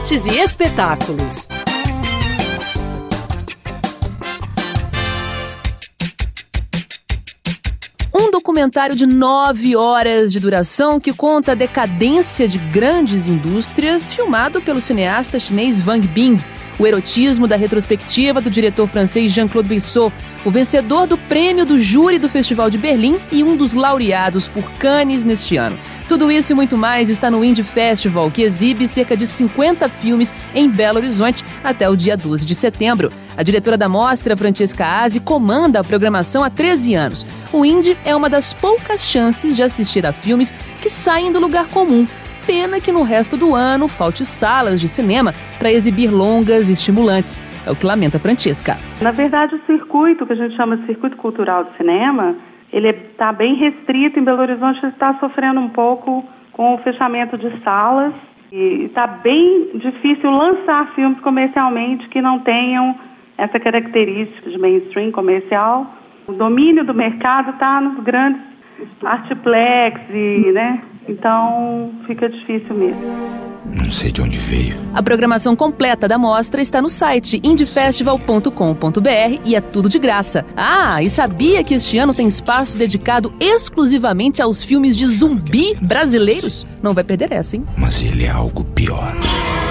Artes e espetáculos. Um documentário de 9 horas de duração que conta a decadência de grandes indústrias, filmado pelo cineasta chinês Wang Bin. O erotismo da retrospectiva do diretor francês Jean-Claude Brissot, o vencedor do prêmio do júri do Festival de Berlim e um dos laureados por Cannes neste ano. Tudo isso e muito mais está no Indie Festival, que exibe cerca de 50 filmes em Belo Horizonte até o dia 12 de setembro. A diretora da mostra, Francesca Asi, comanda a programação há 13 anos. O Indie é uma das poucas chances de assistir a filmes que saem do lugar comum. Pena que no resto do ano falte salas de cinema para exibir longas e estimulantes. É o que lamenta Francesca. Na verdade, o circuito, que a gente chama de circuito cultural de cinema, ele está bem restrito. Em Belo Horizonte está sofrendo um pouco com o fechamento de salas e está bem difícil lançar filmes comercialmente que não tenham essa característica de mainstream comercial. O domínio do mercado está nos grandes artiplex, né? Então fica difícil mesmo. Não sei de onde veio. A programação completa da mostra está no site indiefestival.com.br e é tudo de graça. Ah, e sabia que este ano tem espaço dedicado exclusivamente aos filmes de zumbi brasileiros? Não vai perder essa, hein? Mas ele é algo pior.